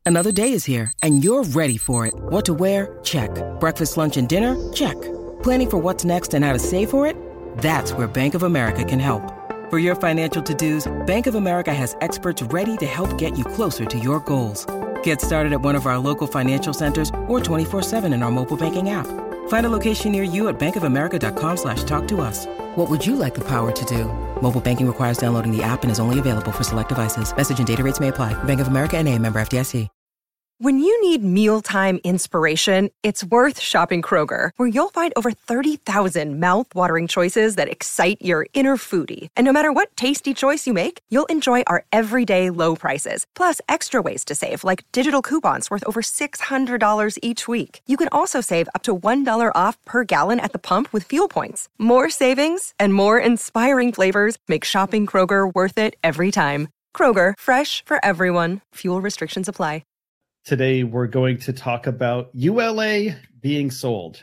Another day is here, and you're ready for it. What to wear? Check. Breakfast, lunch, and dinner? Check. Planning for what's next and how to save for it? That's where Bank of America can help. For your financial to-dos, Bank of America has experts ready to help get you closer to your goals. Get started at one of our local financial centers or 24/7 in our mobile banking app. Find a location near you at bankofamerica.com/talktous. What would you like the power to do? Mobile banking requires downloading the app and is only available for select devices. Message and data rates may apply. Bank of America N.A., member FDIC. When you need mealtime inspiration, it's worth shopping Kroger, where you'll find over 30,000 mouth-watering choices that excite your inner foodie. And no matter what tasty choice you make, you'll enjoy our everyday low prices, plus extra ways to save, like digital coupons worth over $600 each week. You can also save up to $1 off per gallon at the pump with fuel points. More savings and more inspiring flavors make shopping Kroger worth it every time. Kroger, fresh for everyone. Fuel restrictions apply. Today, we're going to talk about ULA being sold.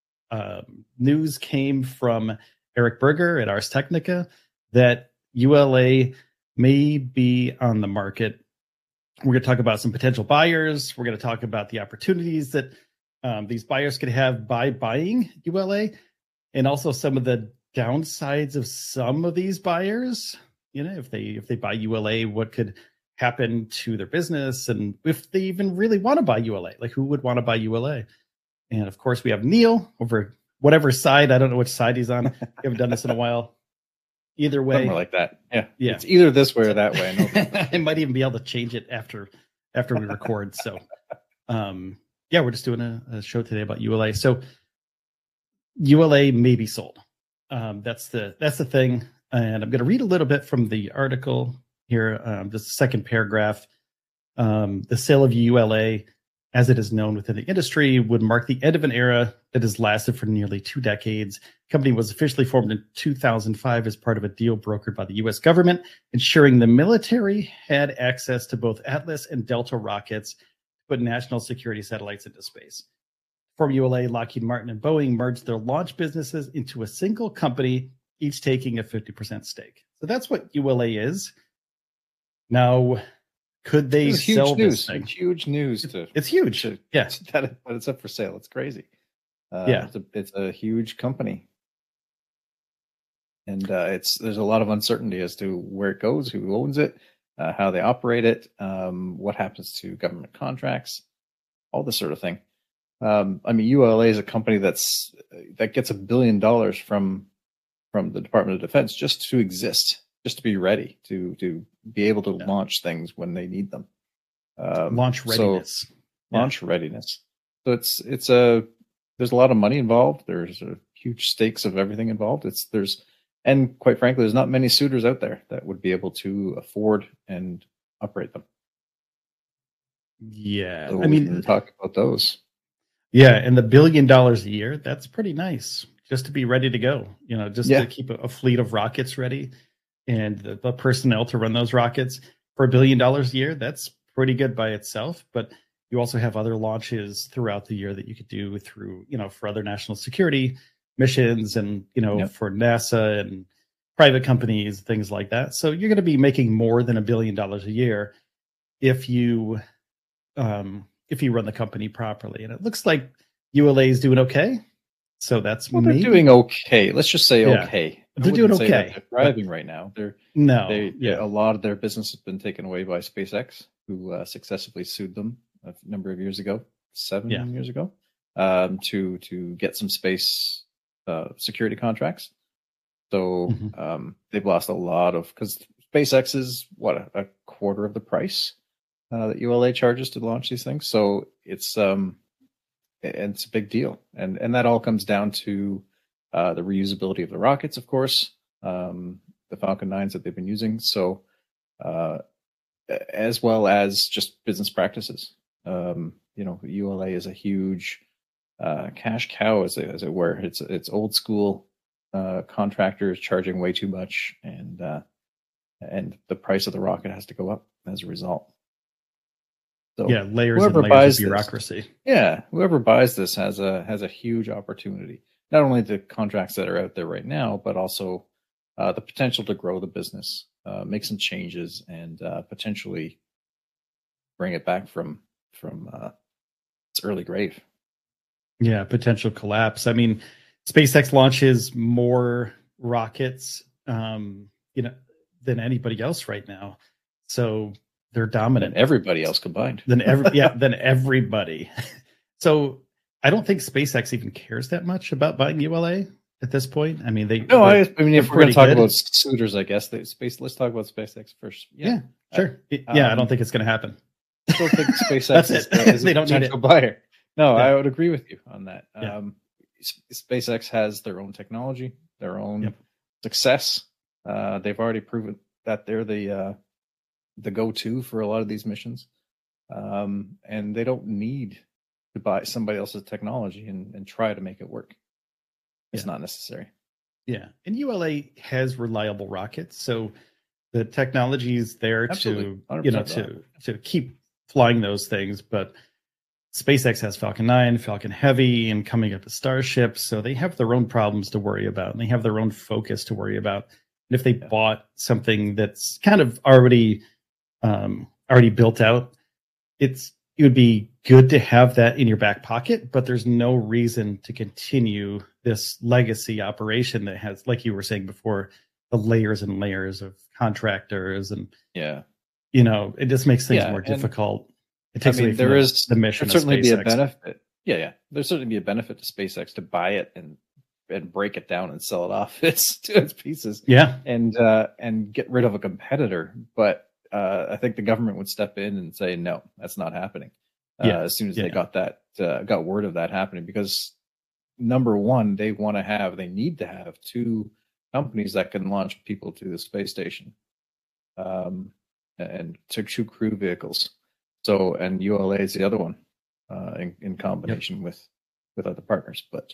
News came from Eric Berger at Ars Technica that ULA may be on the market. We're going to talk about some potential buyers. We're going to talk about the opportunities that these buyers could have by buying ULA, and also some of the downsides of some of these buyers. You know, if they buy ULA, what could happen to their business, and if they even really want to buy ULA, like who would want to buy ULA? And of course, we have Neil over whatever side. I don't know which side he's on. We haven't done this in a while. Either way, somewhere like that. Yeah. It's either this way or that way. I might even be able to change it after we record. So, we're just doing a show today about ULA. So, ULA may be sold. That's the thing. And I'm going to read a little bit from the article here, just the second paragraph. The sale of ULA, as it is known within the industry, would mark the end of an era that has lasted for nearly 2 decades. The company was officially formed in 2005 as part of a deal brokered by the U.S. government, ensuring the military had access to both Atlas and Delta rockets to put national security satellites into space. From ULA, Lockheed Martin and Boeing merged their launch businesses into a single company, each taking a 50% stake. So that's what ULA is. Now, could they sell this thing? It's huge news. It's huge. Yeah. That it's up for sale. It's crazy. It's a huge company. And there's a lot of uncertainty as to where it goes, who owns it, how they operate it, what happens to government contracts, all this sort of thing. ULA is a company that gets $1 billion from the Department of Defense just to exist, just to be ready to be able to launch things when they need them. Launch readiness. Launch readiness. So there's a lot of money involved. There's huge stakes of everything involved. And quite frankly, there's not many suitors out there that would be able to afford and operate them. Yeah. So we can talk about those. Yeah. And the $1 billion a year, that's pretty nice just to be ready to go, to keep a fleet of rockets ready and the personnel to run those rockets for $1 billion a year. That's pretty good by itself. But you also have other launches throughout the year that you could do through, for other national security missions and, for NASA and private companies, things like that. So you're going to be making more than $1 billion a year if you run the company properly. And it looks like ULA is doing okay. So they're doing okay. Let's just say okay. They're doing okay. They're thriving right now. A lot of their business has been taken away by SpaceX, who successfully sued them a number of years ago, 7 years ago, to get some space security contracts. So they've lost a lot because SpaceX is a quarter of the price that ULA charges to launch these things. So it's a big deal, and that all comes down to the reusability of the rockets, of course, the Falcon 9s that they've been using. So, as well as just business practices. ULA is a huge cash cow, as it were. It's old school contractors charging way too much, and the price of the rocket has to go up as a result. So layers and layers of bureaucracy. Whoever buys this has a huge opportunity. Not only the contracts that are out there right now, but also the potential to grow the business, make some changes, and potentially bring it back from from its early grave. Yeah, potential collapse. I mean, SpaceX launches more rockets, than anybody else right now. So they're dominant. Than everybody else combined. Than everybody. So I don't think SpaceX even cares that much about buying ULA at this point. I mean, if we're going to talk about suitors, I guess let's talk about SpaceX first. Yeah, sure. I don't think it's going to happen. I don't think SpaceX is they don't need it. Buyer. No, I would agree with you on that. Yeah. SpaceX has their own technology, their own success. They've already proven that they're the go-to for a lot of these missions, and they don't need to buy somebody else's technology and try to make it work. It's not necessary. Yeah, and ULA has reliable rockets, so the technology is there to keep flying those things. But SpaceX has Falcon 9, Falcon Heavy, and coming up with Starship, so they have their own problems to worry about, and they have their own focus to worry about. And if they bought something that's kind of already built out, it would be good to have that in your back pocket, but there's no reason to continue this legacy operation that has, like you were saying before, the layers and layers of contractors, and it just makes things more difficult. It takes away from the mission. There'd certainly be a benefit. There's certainly be a benefit to SpaceX to buy it and break it down and sell it off to its pieces. Yeah, and get rid of a competitor. But I think the government would step in and say, no, that's not happening. As soon as they got word of that happening, because number one, they need to have two companies that can launch people to the space station, and two crew vehicles. So, and ULA is the other one, in combination with other partners. But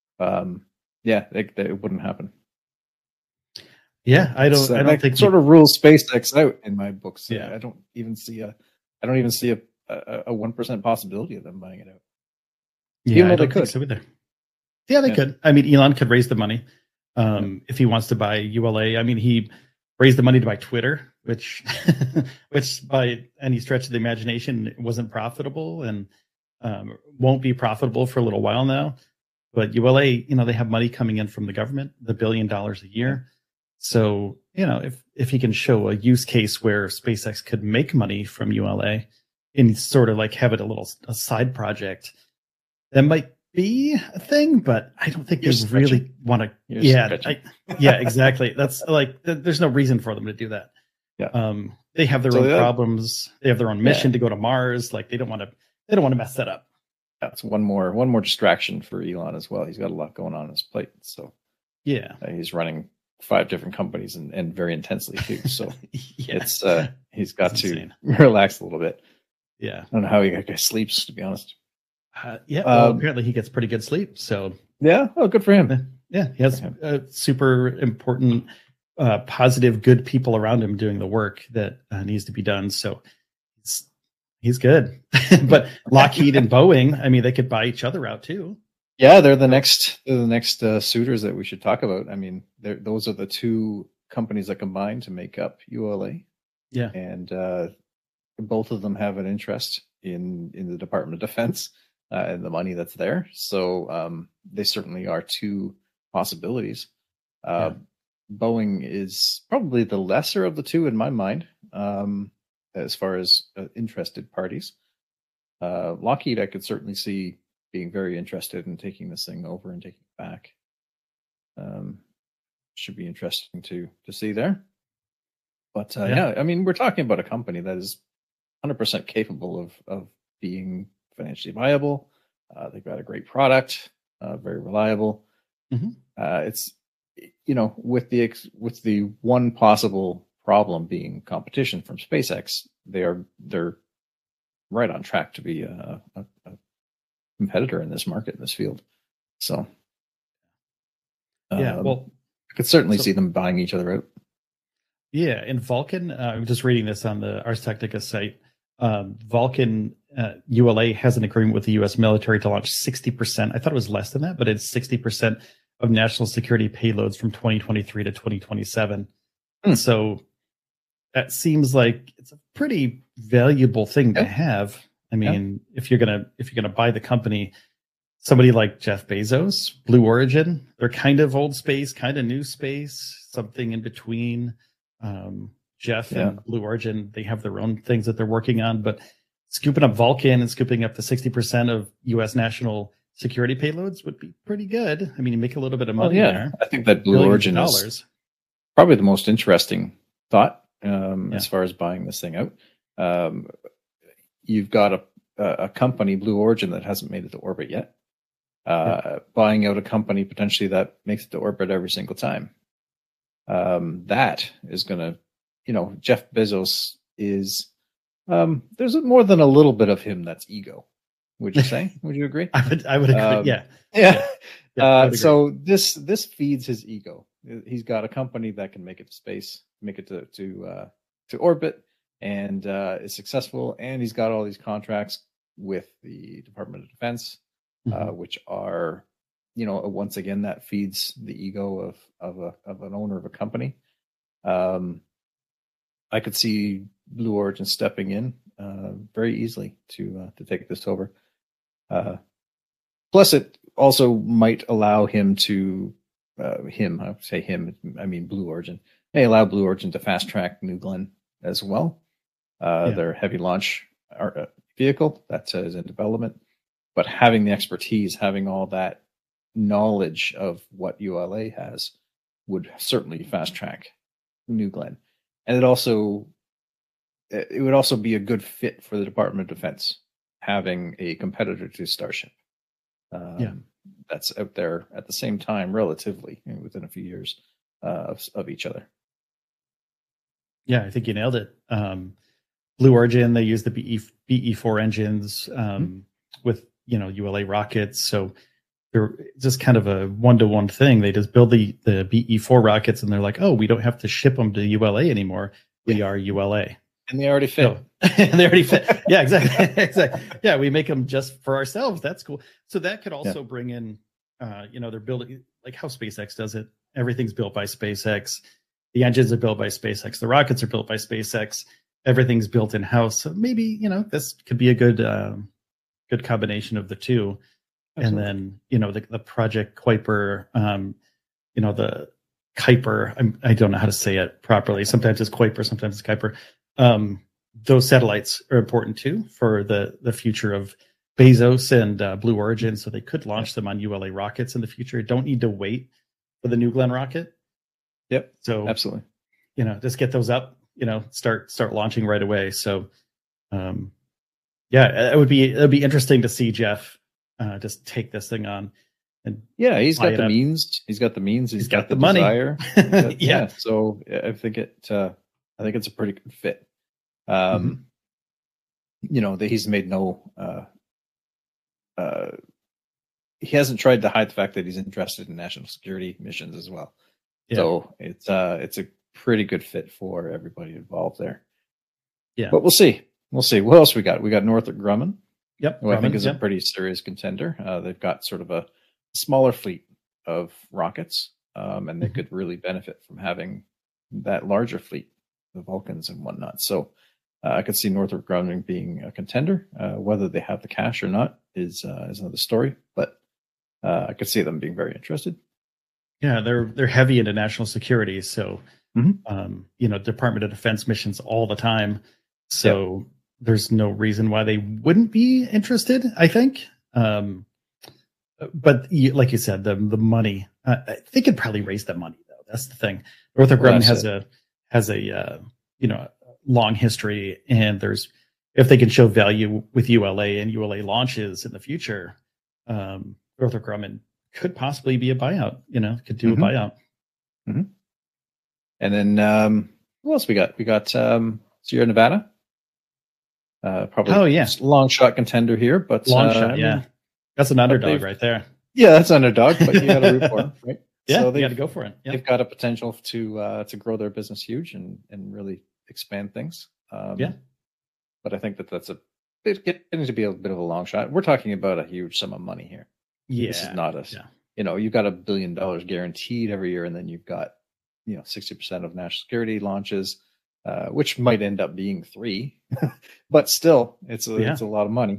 it wouldn't happen. Yeah, I don't think sort of rules SpaceX out in my books. Yeah, I don't even see a 1% possibility of them buying it out. Yeah, I don't think so either. Yeah, they could. I mean, Elon could raise the money if he wants to buy ULA. I mean, he raised the money to buy Twitter, which by any stretch of the imagination wasn't profitable and won't be profitable for a little while now. But ULA, they have money coming in from the government, the $1 billion a year. So, if he can show a use case where SpaceX could make money from ULA and sort of like have it a side project, that might be a thing, but I don't think they really want to. Yeah, exactly. That's like, there's no reason for them to do that. Yeah. They have their own problems. They have their own mission to go to Mars. Like they don't want to mess that up. That's one more distraction for Elon as well. He's got a lot going on his plate. So he's running 5 different companies and very intensely too. So he's got to relax a little bit. Yeah. I don't know how he sleeps, to be honest. Apparently he gets pretty good sleep. So good for him. Yeah, he has super important, positive, good people around him doing the work that needs to be done. So he's good. But Lockheed and Boeing, I mean, they could buy each other out too. Yeah, they're the next suitors that we should talk about. I mean, those are the two companies that combine to make up ULA. Yeah, and both of them have an interest in the Department of Defense and the money that's there. So they certainly are two possibilities. Boeing is probably the lesser of the two in my mind, as far as interested parties. Lockheed, I could certainly see being very interested in taking this thing over and taking it back. Should be interesting to see there. But I mean, we're talking about a company that is 100% capable of being financially viable. They've got a great product, very reliable. Mm-hmm. It's with the one possible problem being competition from SpaceX, they're right on track to be a competitor in this market, in this field. So I could certainly see them buying each other out. Yeah, and Vulcan, I'm just reading this on the Ars Technica site. Vulcan ULA has an agreement with the U.S. military to launch 60%. I thought it was less than that, but it's 60% of national security payloads from 2023 to 2027. So that seems like it's a pretty valuable thing to have. I mean, if you're gonna buy the company, somebody like Jeff Bezos, Blue Origin, they're kind of old space, kind of new space, something in between. Jeff and Blue Origin, they have their own things that they're working on, but scooping up Vulcan and scooping up the 60% of U.S. national security payloads would be pretty good. I mean, you make a little bit of money there. I think that Blue Origin is probably the most interesting thought as far as buying this thing out. You've got a company, Blue Origin, that hasn't made it to orbit yet. Buying out a company potentially that makes it to orbit every single time. That is going to, Jeff Bezos is, there's more than a little bit of him that's ego. Would you say? Would you agree? I would agree. So this feeds his ego. He's got a company that can make it to space, make it to orbit, and is successful. And he's got all these contracts with the Department of Defense, which are, once again, that feeds the ego of an owner of a company. I could see Blue Origin stepping in very easily to take this over. Plus, it also might allow him to I mean Blue Origin, may allow Blue Origin to fast track New Glenn as well. Their heavy launch vehicle that is in development, but having the expertise, having all that knowledge of what ULA has would certainly fast track New Glenn. And it would also be a good fit for the Department of Defense, having a competitor to Starship that's out there at the same time, relatively within a few years of each other. Yeah, I think you nailed it. Blue Origin, they use the BE-4 engines with ULA rockets, so they're just kind of a one-to-one thing. They just build the BE-4 rockets, and they're like, oh, we don't have to ship them to ULA anymore. We are ULA. And they already fit. They already fit. Yeah, exactly. Yeah, we make them just for ourselves. That's cool. So that could also bring in, they're building, like how SpaceX does it. Everything's built by SpaceX. The engines are built by SpaceX. The rockets are built by SpaceX. Everything's built in-house. So maybe, this could be a good combination of the two. Absolutely. And then, the Project Kuiper, the Kuiper, I don't know how to say it properly. Sometimes it's Kuiper, sometimes it's Kuiper. Those satellites are important too for the future of Bezos and Blue Origin. So they could launch them on ULA rockets in the future. Don't need to wait for the New Glenn rocket. Yep. So absolutely. Just get those up, start launching right away. So, it would be interesting to see Jeff just take this thing on. And he's got the means. He's got the means. He's got the money. Desire. So I think it's a pretty good fit. He's made no. He hasn't tried to hide the fact that he's interested in national security missions as well. Yeah. So it's a pretty good fit for everybody involved there. Yeah. But we'll see. What else we got? We got Northrop Grumman. Yep. Who I think is a pretty serious contender. They've got sort of a smaller fleet of rockets, and they could really benefit from having that larger fleet, the Vulcans and whatnot. So I could see Northrop Grumman being a contender. Whether they have the cash or not is another story, but I could see them being very interested. Yeah, they're heavy into national security, so Department of Defense missions all the time. So there's no reason why they wouldn't be interested, I think. But like you said, the money, they could probably raise the money though. That's the thing. Northrop Grumman has a long history, and if they can show value with ULA and ULA launches in the future, Northrop Grumman could possibly be a buyout. Could do a buyout. Mm-hmm. And then who else we got? We got Sierra Nevada. Probably long shot contender here, but long shot, that's an underdog right there. Yeah, that's an underdog, but you got to root for them, right? Yeah, so you got to go for it. Yep. They've got a potential to grow their business huge and really expand things. But I think that's getting to be a bit of a long shot. We're talking about a huge sum of money here. Yeah, this is not us. Yeah. You've got $1 billion guaranteed every year, and then you've got 60% of national security launches. which might end up being 3, but still, it's a lot of money.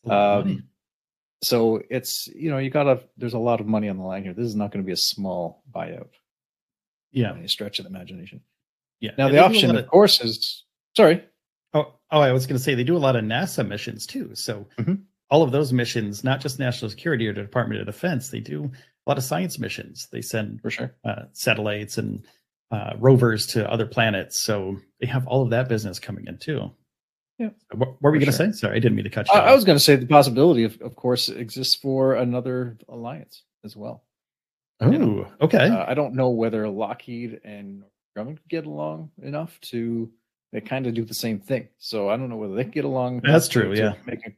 So it's, there's a lot of money on the line here. This is not going to be a small buyout. Yeah. By any stretch of the imagination. Yeah. Now, the option, of course, is, sorry. Oh, I was going to say they do a lot of NASA missions too. So all of those missions, not just national security or the Department of Defense, they do a lot of science missions. They send for sure satellites and rovers to other planets. So they have all of that business coming in too. Yeah. What were we going to say? Sorry, I didn't mean to cut you off. I was going to say the possibility of course, exists for another alliance as well. Oh, okay. I don't know whether Lockheed and Grumman get along enough to they kind of do the same thing. So I don't know whether they get along. That's true. Yeah. Make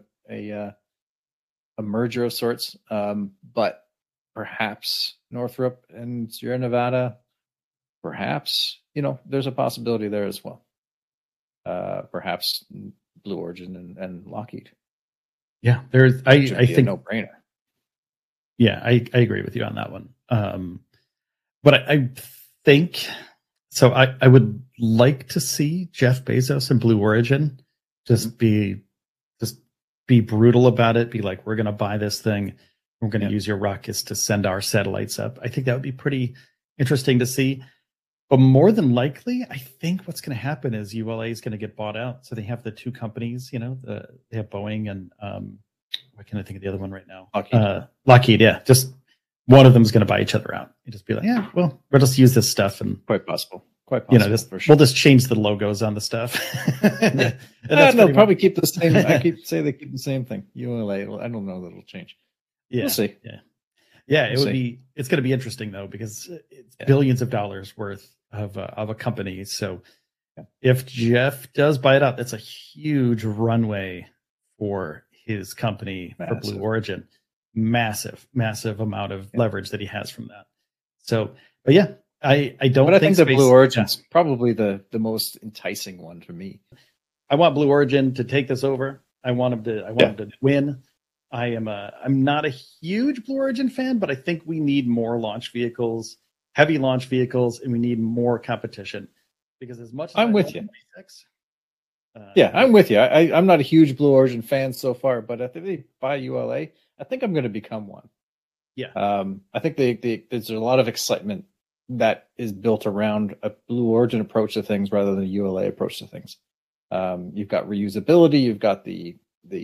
a merger of sorts. But perhaps Northrop and Sierra Nevada, perhaps, there's a possibility there as well. Perhaps Blue Origin and Lockheed. Yeah, there's. I think a no-brainer. Yeah, I agree with you on that one. But I think so. I would like to see Jeff Bezos and Blue Origin just be brutal about it. Be like, we're going to buy this thing. We're going to use your rockets to send our satellites up. I think that would be pretty interesting to see. But more than likely, I think what's going to happen is ULA is going to get bought out. So they have the two companies, they have Boeing and what can I think of the other one right now? Lockheed, yeah. Just one of them is going to buy each other out. You just be like, yeah, well, we'll just use this stuff and quite possible. For sure. We'll just change the logos on the stuff. They'll probably keep the same. I keep saying they keep the same thing. ULA, I don't know that it'll change. Yeah, we'll see. Yeah, it's going to be interesting though, because it's billions of dollars worth of a company. So if Jeff does buy it out, that's a huge runway for his company, for Blue Origin. Massive amount of leverage that he has from that. So, but yeah, I don't. But I think the Blue Origin's probably the most enticing one for me. I want Blue Origin to take this over. I want him to win. I'm not a huge Blue Origin fan, but I think we need more launch vehicles, heavy launch vehicles, and we need more competition. Because as much as I'm with you. I'm with you. I'm not a huge Blue Origin fan so far, but if they buy ULA, I think I'm going to become one. Yeah. I think there's a lot of excitement that is built around a Blue Origin approach to things rather than a ULA approach to things. You've got reusability. You've got the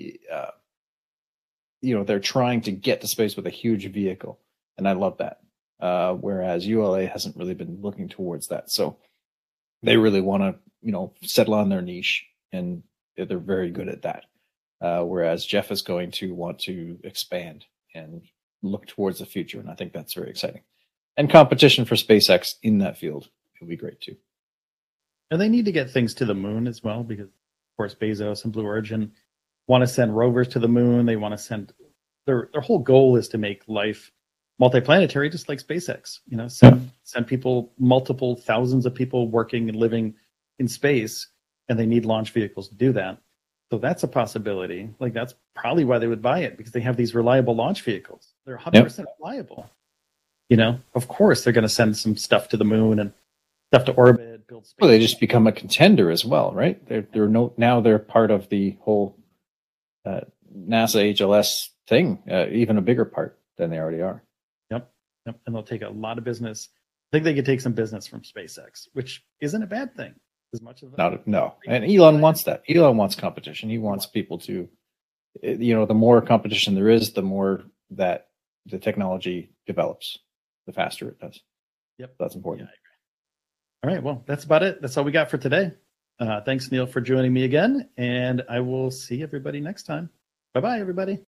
they're trying to get to space with a huge vehicle, and I love that. Whereas ULA hasn't really been looking towards that, so they really want to, settle on their niche, and they're very good at that. Whereas Jeff is going to want to expand and look towards the future, and I think that's very exciting. And competition for SpaceX in that field will be great too. And they need to get things to the moon as well, because of course Bezos and Blue Origin want to send rovers to the moon. They want to send their whole goal is to make life multiplanetary, just like SpaceX. Send people, multiple thousands of people working and living in space, and they need launch vehicles to do that. So that's a possibility. Like, that's probably why they would buy it, because they have these reliable launch vehicles. They're 100% reliable. Of course they're going to send some stuff to the moon and stuff to orbit, build space. Well, they just become a contender as well, right? Now they're part of the whole NASA HLS thing, even a bigger part than they already are. Yep. And they'll take a lot of business. I think they could take some business from SpaceX, which isn't a bad thing. As much of no. And Elon wants that. Elon wants competition. He wants people to, the more competition there is, the more that the technology develops, the faster it does. Yep. That's important. Yeah, I agree. All right. Well, that's about it. That's all we got for today. Thanks, Neil, for joining me again. And I will see everybody next time. Bye-bye, everybody.